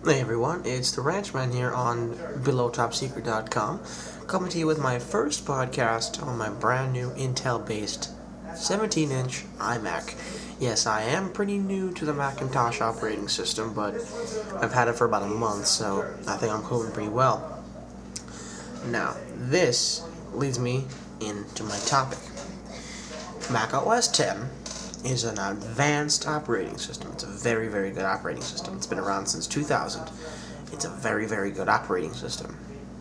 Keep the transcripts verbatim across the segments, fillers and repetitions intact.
Hey everyone, it's the Ranchman here on below top secret dot com, coming to you with my first podcast on my brand new Intel-based seventeen inch iMac. Yes, I am pretty new to the Macintosh operating system, but I've had it for about a month, so I think I'm coping pretty well. Now, this leads me into my topic. Mac O S ten is an advanced operating system. It's a very, very good operating system. It's been around since two thousand. It's a very, very good operating system.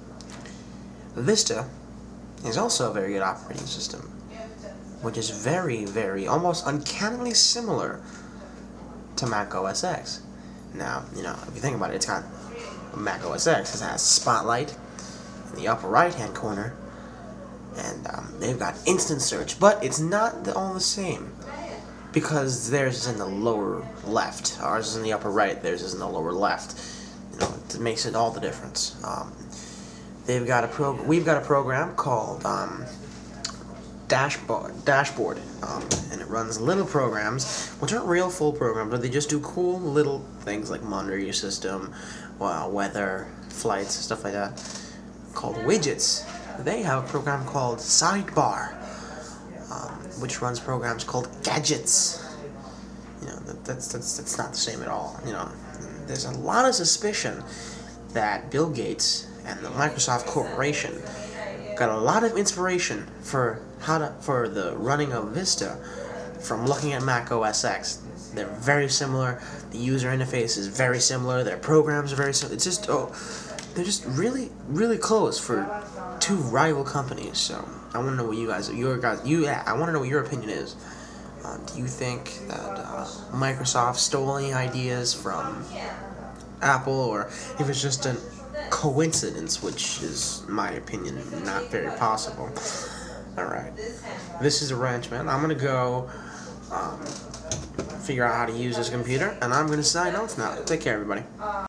Vista is also a very good operating system, which is very, very, almost uncannily similar to Mac O S X. Now, you know, if you think about it, it's got Mac O S X. It has Spotlight in the upper right-hand corner, and um, they've got Instant Search, but it's not the, all the same. Because theirs is in the lower left, ours is in the upper right, theirs is in the lower left. You know, it makes it all the difference. Um, they've got a pro. We've got a program called um, Dashboard, Dashboard, um, and it runs little programs, which aren't real full programs, but they just do cool little things like monitor your system, well, weather, flights, stuff like that. Called widgets. They have a program called Sidebar, Um, which runs programs called gadgets. You know, that, that's that's that's not the same at all. You know, there's a lot of suspicion that Bill Gates and the Microsoft Corporation got a lot of inspiration for how to for the running of Vista from looking at Mac O S X. They're very similar. The user interface is very similar. Their programs are very similar. It's just oh, they're just really really close for two rival companies. So I want to know what you guys, your guys, you. Yeah, I want to know what your opinion is. Uh, do you think that uh, Microsoft stole any ideas from Apple, or if it's just a coincidence, which is, in my opinion, not very possible? All right, this is a Ranchman. I'm gonna go um, figure out how to use this computer, and I'm gonna sign off now. Take care, everybody.